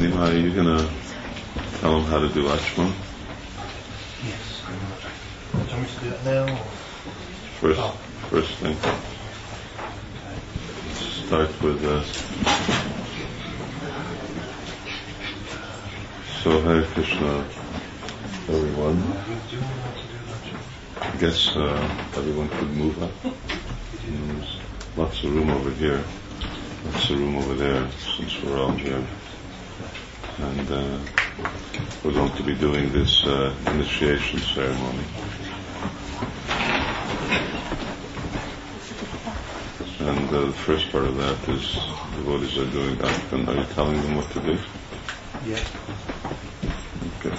Nima, are you going to tell them how to do Achman? Yes. Do you want me to do that now? Or? First thing. Start with so Hare Krishna, everyone. I guess everyone could move up. There's lots of room over here, lots of room over there, since we're all here. And we're going to be doing this initiation ceremony. And the first part of that is the devotees are doing Achman. Are you telling them what to do? Yeah. Okay.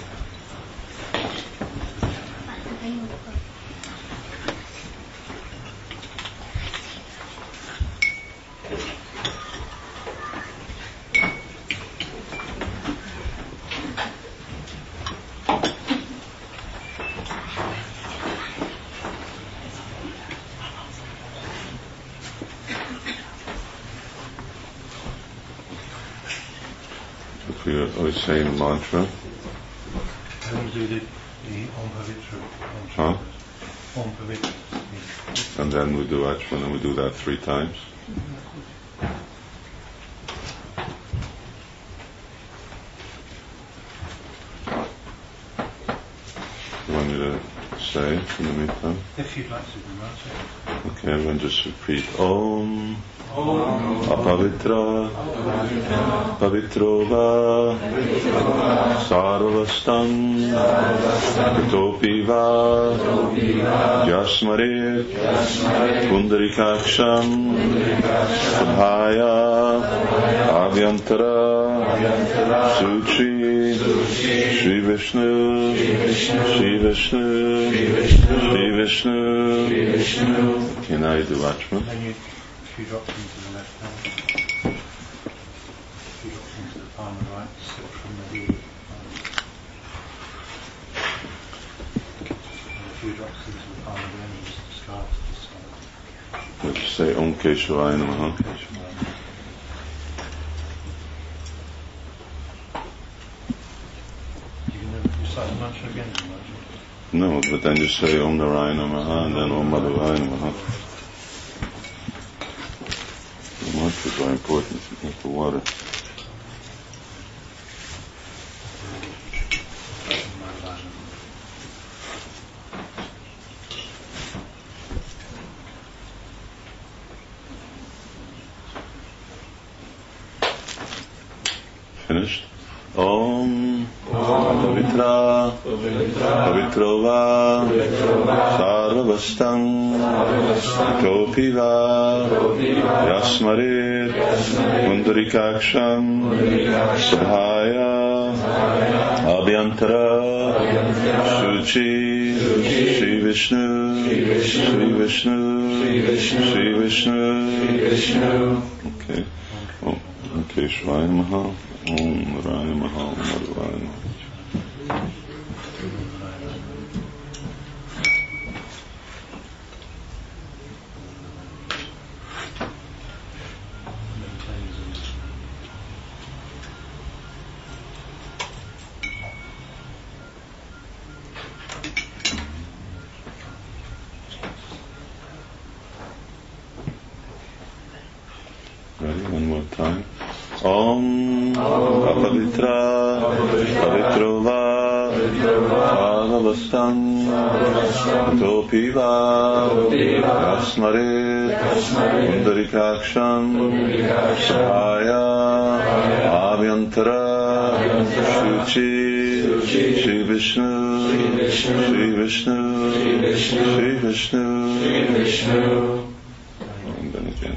If we always saying a mantra. How do you do the Om Pavitra? Huh? Om Pavitra. And then we do Achman, and we do that 3 times. You want me to say in the meantime? If you'd like to do that. Okay, everyone just repeat Om Apavitra Pavitrova Sarvastam Katopiva Jasmarit Pundarikaksham Subhaya Abhyantara Suchi Shri Vishnu Shri Vishnu Shri Vishnu. Okay, now you do Achman. Then you few drops into the left hand. Few drops into the palm of the right, slip from the heel. And a few drops into the palm of the end, just discard to the side. Let's say Om Keshavaya Namaha. You can recite the mantra again, if you like. No, but then you say Om Narayana Namaha and then Om Madhuvaya Namaha. The mantra is very important with the water. Finished? Om Pavitra Pavitrova Sarvastam Topiva Yasmarit Pundarikaksham Subhaya Abhyantara Suchi Shri Vishnu Shri Vishnu Shri Vishnu. Okay. Okay, Shvaya Namaha. Om Narayana Namaha. Om Madhuvaya Namaha. Ready? One more time. Om Apavitra Pavitrova Sarvastam Topiva Yasmarit Pundarikaksham Subhaya Abhyantara Shuchi Shri Vishnu Shri Vishnu Shri Vishnu. And then again.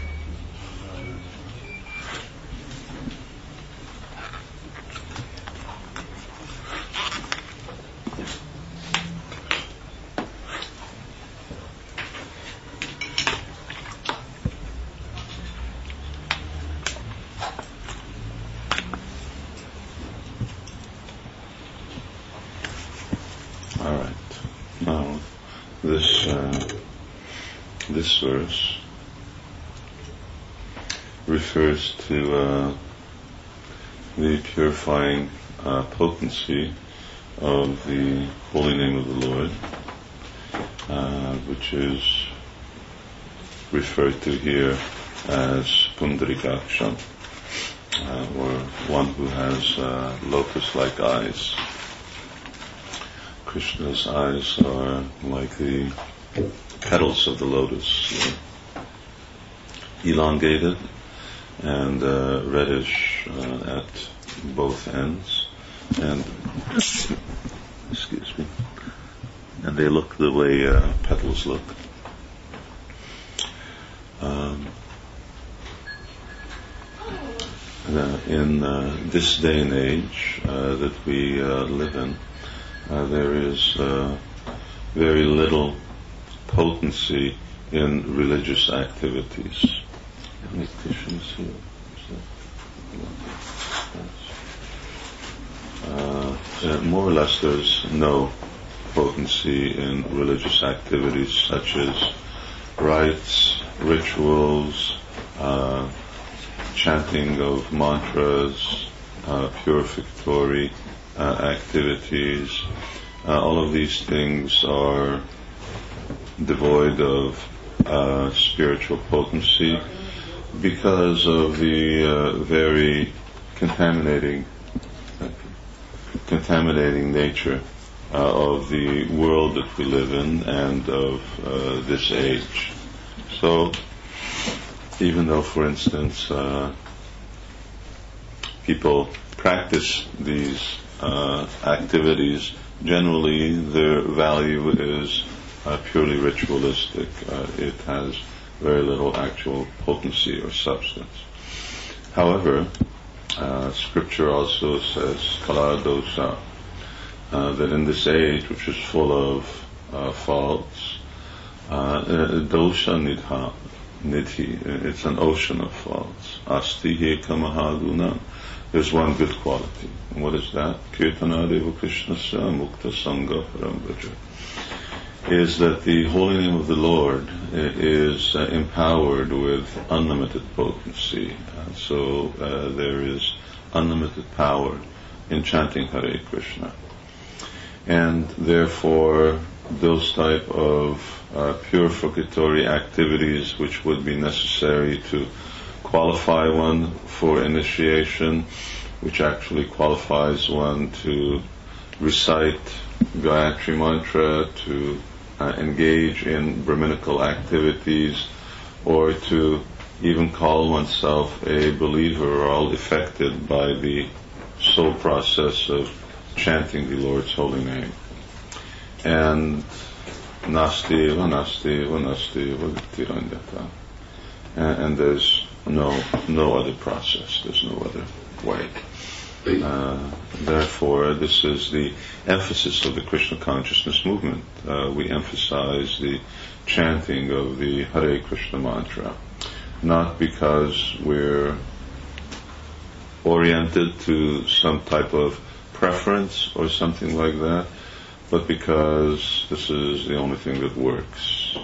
All right. Now, this verse refers to the purifying potency of the holy name of the Lord, which is referred to here as Pundarikaksha, or one who has lotus-like eyes. Krishna's eyes are like the petals of the lotus, elongated and reddish at both ends, and excuse me, and they look the way petals look. In this day and age that we live in, there is very little potency in religious activities. Any tissues here? More or less there's no potency in religious activities such as rites, rituals, chanting of mantras, purificatory activities. All of these things are devoid of spiritual potency because of the very contaminating nature of the world that we live in and of this age. So, even though, for instance, people practice these activities, generally their value is purely ritualistic. It has very little actual potency or substance. However, Scripture also says, Kala dosha, that in this age, which is full of faults, dosha nidhi, it's an ocean of faults. Asti heka mahaguna. There's one good quality. And what is that? Kirtana deva krishnasya mukta sangha parambraja. Is that the holy name of the Lord is empowered with unlimited potency. So there is unlimited power in chanting Hare Krishna. And therefore, those type of purificatory activities which would be necessary to qualify one for initiation, which actually qualifies one to recite Gayatri Mantra, to engage in Brahminical activities, or to even call oneself a believer, are all affected by the sole process of chanting the Lord's holy name. And nastiva tirandata. And there's no other process, there's no other way. Therefore, this is the emphasis of the Krishna consciousness movement. We emphasize the chanting of the Hare Krishna mantra, not because we're oriented to some type of preference or something like that, but because this is the only thing that works.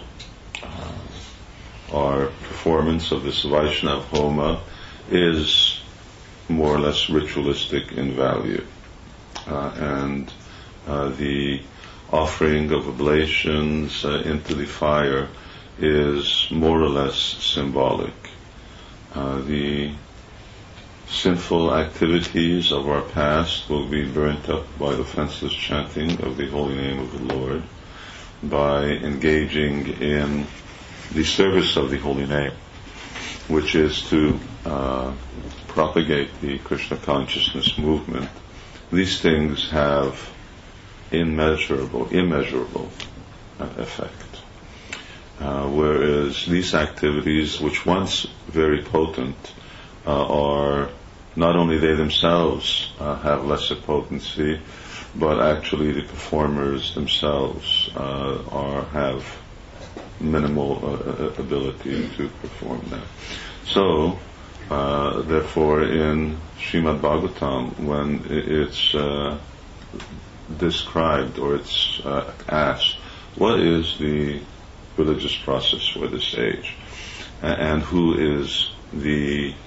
Our performance of this Vaishnava Homa is more or less ritualistic in value. And the offering of oblations into the fire is more or less symbolic. The sinful activities of our past will be burnt up by offenseless chanting of the holy name of the Lord, by engaging in the service of the holy name, which is to propagate the Krishna consciousness movement. These things have immeasurable effect. Whereas these activities, which once very potent, are not only they themselves have lesser potency, but actually the performers themselves have minimal ability to perform that. So, therefore, in Srimad Bhagavatam, when it's described or it's asked, what is the religious process for this age, and who is the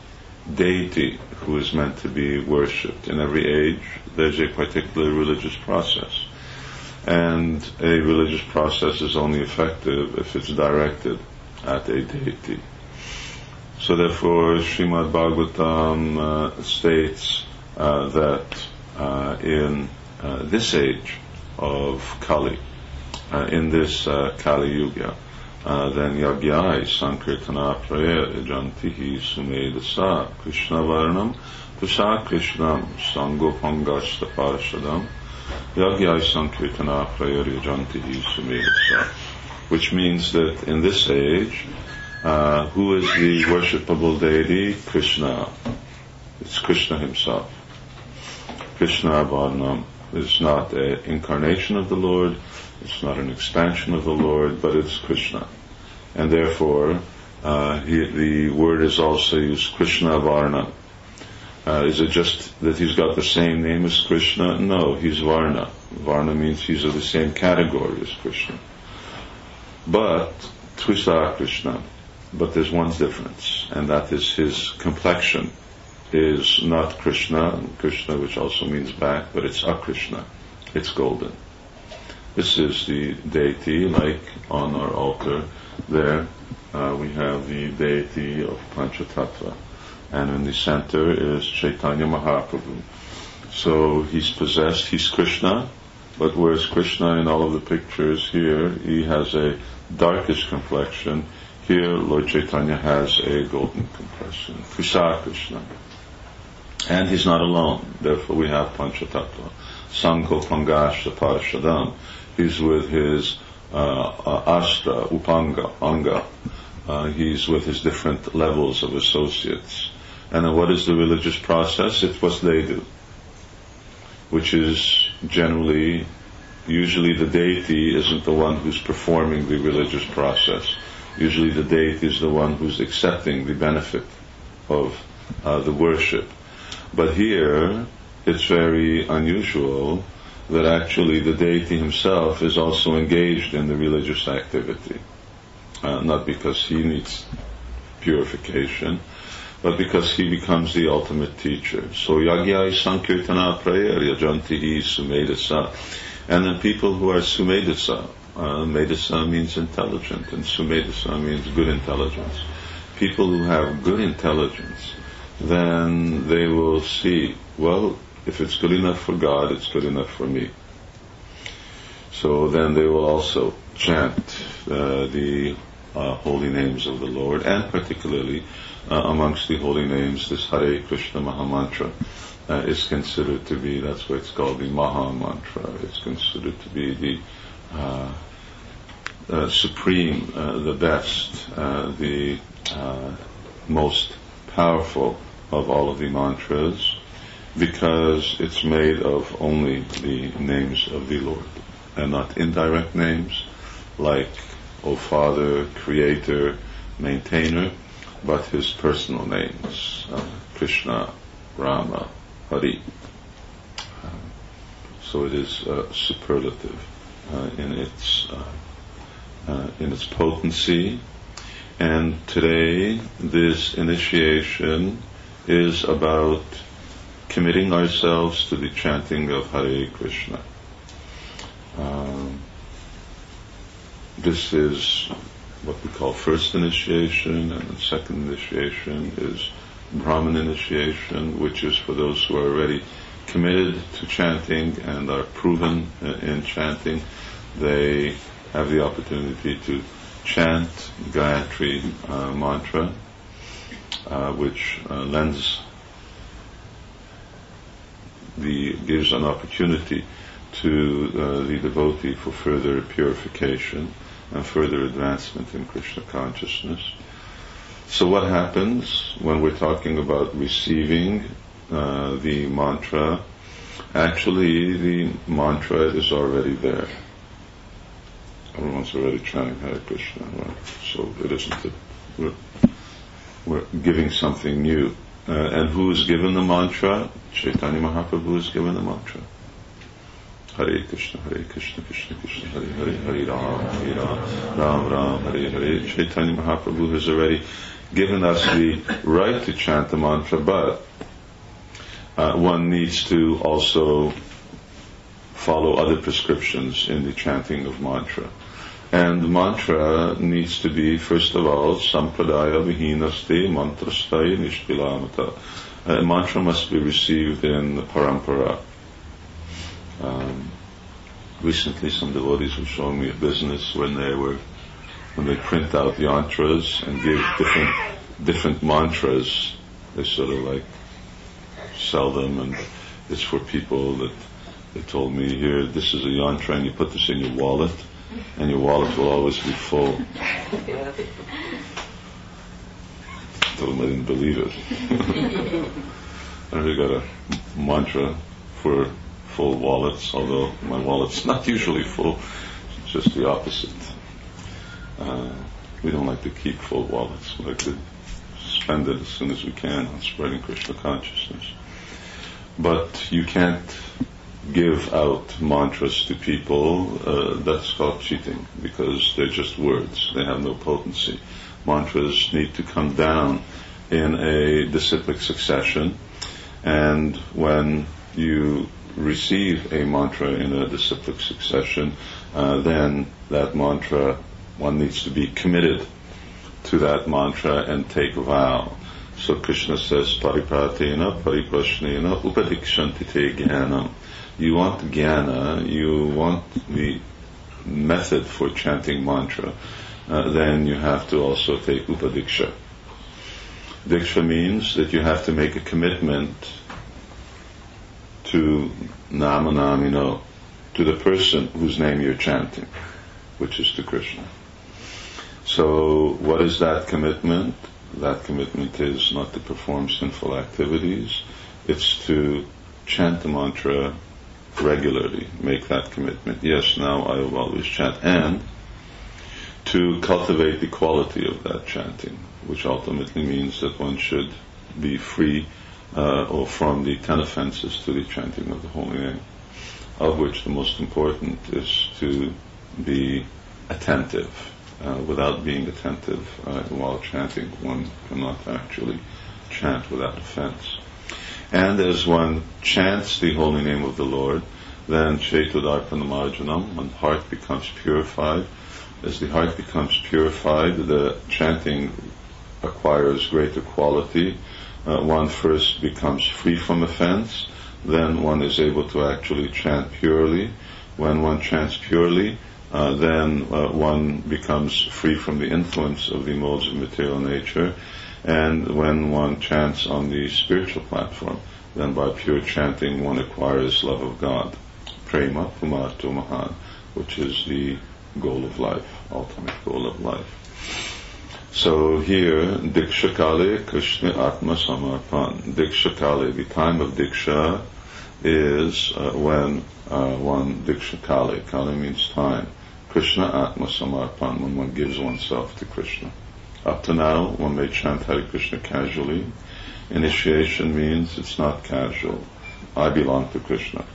deity who is meant to be worshipped. In every age, there's a particular religious process. And a religious process is only effective if it's directed at a deity. So therefore, Srimad Bhagavatam states that in this age of Kali, in this Kali Yuga, then Yagyai Sankirtana Prayer Jantihi Sumedasa Krishna Varnam Prasad Krishnam Sangopangashtha Parashadam Yagyai Sankirtana Prayer Jantihi Sumedasa, which means that in this age, who is the worshipable deity? Krishna. It's Krishna himself. Krishna Varnam is not an incarnation of the Lord, it's not an expansion of the Lord, but it's Krishna. And therefore, the word is also used, Krishna Varna. Is it just that he's got the same name as Krishna? No, he's Varna. Varna means he's of the same category as Krishna. But, Tvisa Krishna. But there's one difference, and that is his complexion is not Krishna, which also means back, but it's Akrishna. It's golden. This is the deity, like on our altar there, we have the deity of Panchatattva. And in the center is Chaitanya Mahaprabhu. So he's possessed, he's Krishna, but whereas Krishna in all of the pictures here, he has a darkish complexion, here Lord Chaitanya has a golden complexion. Krishna. And he's not alone, therefore we have Panchatattva. Sanko Pangashtha Parashadam. He's with his Ashta, Upanga, Anga. He's with his different levels of associates. And then what is the religious process? It's what they do, which is usually the deity isn't the one who's performing the religious process. Usually the deity is the one who's accepting the benefit of the worship. But here, it's very unusual that actually the deity himself is also engaged in the religious activity. Not because he needs purification, but because he becomes the ultimate teacher. So Yagyai Sankirtana Prayer Yajantihi Sumedasa. And then people who are Sumedasa, Medasa means intelligent, and Sumedasa means good intelligence. People who have good intelligence, then they will see, well, if it's good enough for God, it's good enough for me. So then they will also chant the holy names of the Lord, and particularly amongst the holy names, this Hare Krishna Maha Mantra is considered to be, that's why it's called the Maha Mantra. It's considered to be the supreme, the best, the most powerful of all of the mantras, because it's made of only the names of the Lord, and not indirect names like O Father, Creator, Maintainer, but his personal names, Krishna, Rama, Hari. So it is superlative in its potency. And today, this initiation is about committing ourselves to the chanting of Hare Krishna. This is what we call first initiation, and the second initiation is Brahman initiation, which is for those who are already committed to chanting and are proven in chanting. They have the opportunity to chant Gayatri mantra, which gives an opportunity to the devotee for further purification and further advancement in Krishna consciousness. So what happens when we're talking about receiving the mantra? Actually, the mantra is already there. Everyone's already chanting Hare Krishna, right? So it isn't that we're giving something new. And who is given the mantra? Chaitanya Mahaprabhu is given the mantra. Hare Krishna, Krishna Krishna, Hare Hare, Hare Ram, Ram Ram, Hare Hare. Chaitanya Mahaprabhu has already given us the right to chant the mantra, but one needs to also follow other prescriptions in the chanting of mantra. And mantra needs to be, first of all, sampradaya vihinaste mantrastai nishpilamata. Mantra must be received in the parampara. Recently some devotees were showing me a business when they print out yantras and give different mantras. They sort of like sell them, and it's for people that they told me, here, this is a yantra, and you put this in your wallet, and your wallet will always be full. I told them I didn't believe it. I already got a mantra for full wallets, although my wallet's not usually full. It's just the opposite. We don't like to keep full wallets. We like to spend it as soon as we can on spreading Krishna consciousness. But you can't give out mantras to people. That's called cheating, because they're just words. They have no potency. Mantras need to come down in a disciplic succession, and when you receive a mantra in a disciplic succession, then that mantra, one needs to be committed to that mantra and take a vow. So Krishna says, paripratena pariprashnena upadikshanti te jnanam. You want jnana, you want the method for chanting mantra, then you have to also take upadiksha. Diksha means that you have to make a commitment to namanamino, to the person whose name you're chanting, which is to Krishna. So what is that commitment? That commitment is not to perform sinful activities. It's to chant the mantra regularly. Make that commitment. Yes, now I will always chant. And to cultivate the quality of that chanting, which ultimately means that one should be free or from the 10 offenses to the chanting of the holy name, of which the most important is to be attentive. Without being attentive while chanting, one cannot actually chant without offense. And as one chants the holy name of the Lord, then Chetudarpanamarjanam, when the heart becomes purified. As the heart becomes purified, the chanting acquires greater quality. One first becomes free from offense, then one is able to actually chant purely. When one chants purely, then one becomes free from the influence of the modes of material nature. And when one chants on the spiritual platform, then by pure chanting one acquires love of God, prema pumarto mahan, which is the goal of life, ultimate goal of life. So here, Diksha Kale Krishna Atma Samarpan. Diksha Kale, the time of Diksha is when one Diksha Kale. Kale means time. Krishna Atma Samarpan, when one gives oneself to Krishna. Up to now, one may chant Hare Krishna casually. Initiation means it's not casual. I belong to Krishna.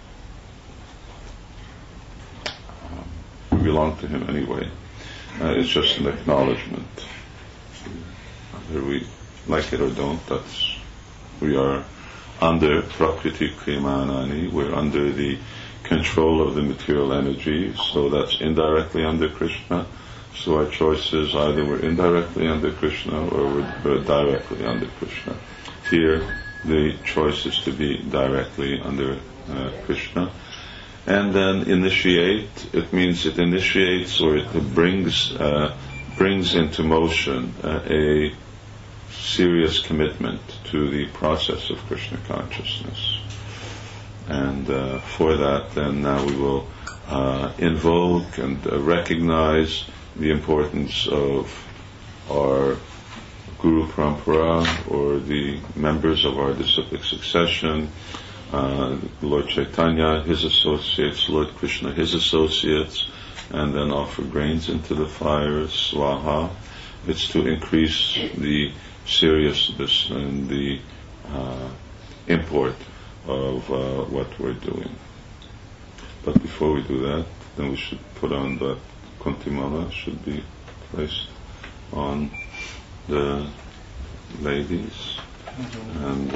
We belong to Him anyway. It's just an acknowledgement. Whether we like it or don't, we are under Prakriti Kriyamanani, we're under the control of the material energy, so that's indirectly under Krishna. So our choice is either we're indirectly under Krishna or we're directly under Krishna. Here, the choice is to be directly under Krishna. And then initiate, it means it initiates or it brings into motion a serious commitment to the process of Krishna consciousness. And for that, then now we will invoke and recognize the importance of our Guru Parampara, or the members of our disciplic succession, Lord Chaitanya, his associates, Lord Krishna, his associates, and then offer grains into the fire, swaha. It's to increase the seriousness and the import of what we're doing. But before we do that, then we should put on that Kuntimala, should be placed on the ladies, and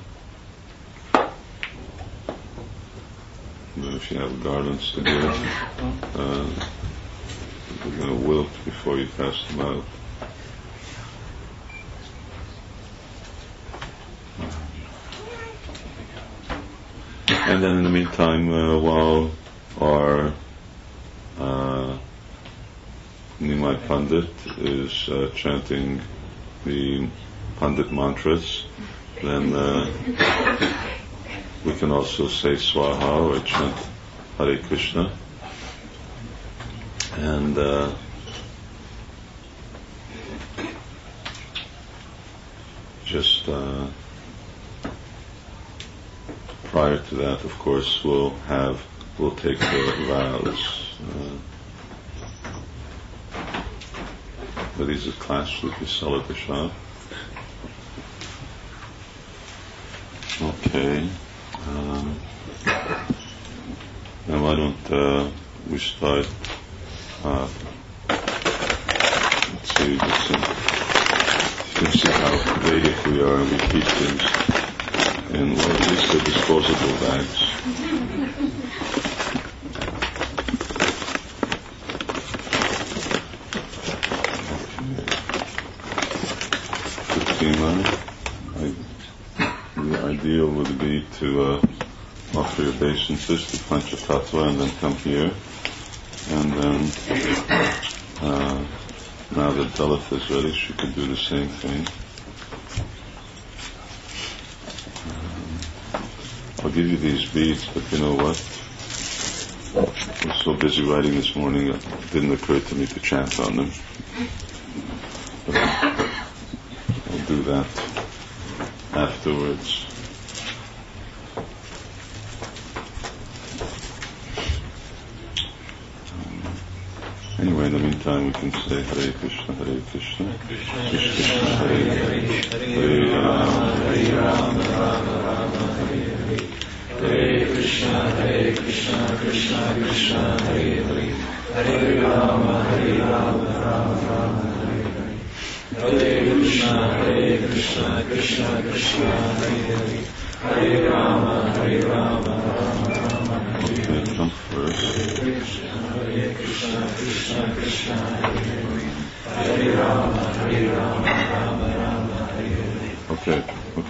if you have garlands to give, they're going to wilt before you pass them out. And then in the meantime, while our Nimai Pandit is chanting the Pandit mantras, then we can also say Swaha or chant Hare Krishna. And just prior to that, of course, we'll take the vows. But these are classed with Visala Prasad. Okay. Now why don't we start? Let's see. You can see how Vedic we are. We keep things in at least the disposable bags. The ideal would be to offer your obeisances to Panchatattva and then come here. And then, now that Dalit is ready, she can do the same thing. I'll give you these beads, but you know what? I was so busy writing this morning, it didn't occur to me to chant on them. But I'll do that afterwards. Anyway, in the meantime, we can say Hare Krishna, Hare Krishna, Krishna Krishna, Hare Hare, Hare Rama, Hare Rama, Rama Rama, Hare Hare, Hare Krishna, Krishna Krishna, Hare Hare, Hare Rama, Rama Rama, Hare Hare, Hare Krishna, Krishna Krishna, Hare Hare, Hare Rama, Rama Rama, Hare Hare. Okay, jump first. Hare Krishna, Krishna Krishna, Hare Hare, Hare Rama, Rama Rama, Hare Hare. Okay.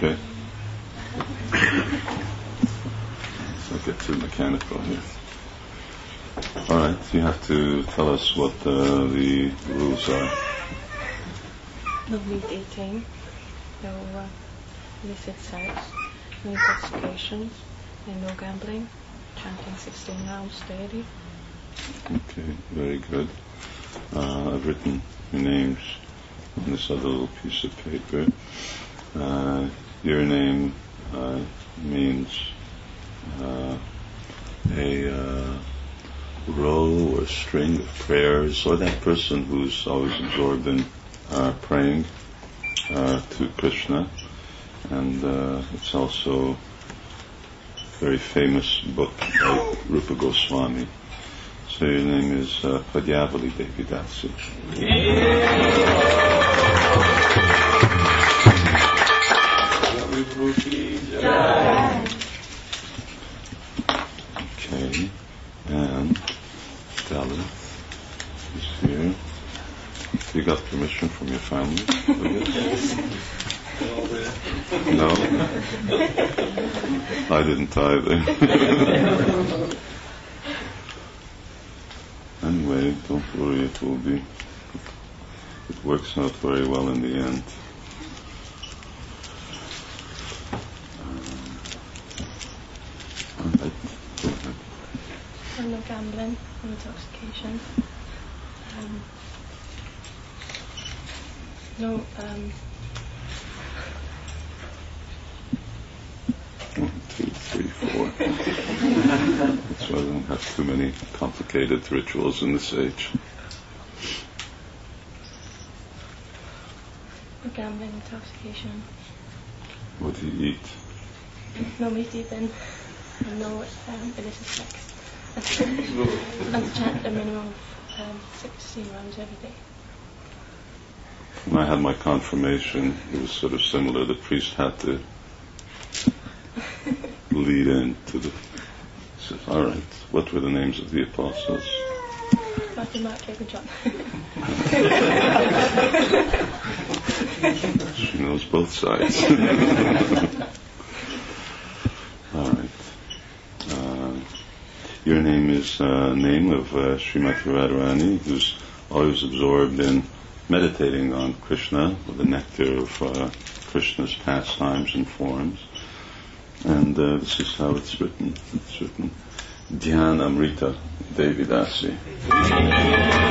So it gets too mechanical here. Alright, you have to tell us what the rules are. No meat eating, no illicit sex, no intoxication, and no gambling, chanting 16 rounds daily. Okay, very good. I've written your names on this other little piece of paper. Your name means a row or string of prayers, or that person who's always absorbed in praying to Krishna. And it's also a very famous book by Rupa Goswami. So your name is Padyavali Devi Dasi. Okay, and Dalit is here. You got permission from your family for this? No? I didn't either. Anyway, don't worry, it works out very well in the end. Alright, go ahead. No gambling, no intoxication, no 1, 2, 3, 4. That's why we don't have too many complicated rituals in this age. no gambling, intoxication, What do you eat? no meat eating, and no illicit sex. And chant a minimum of 16 rounds every day. When I had my confirmation, it was sort of similar. The priest had to lead into the... He says, all right, what were the names of the apostles? Matthew, Mark, Luke, and John. She knows both sides. All right. Your name is name of Srimati Radharani, who's always absorbed in meditating on Krishna, with the nectar of Krishna's pastimes and forms. And this is how it's written. It's written, Dhyan Amrita Devi Dasi.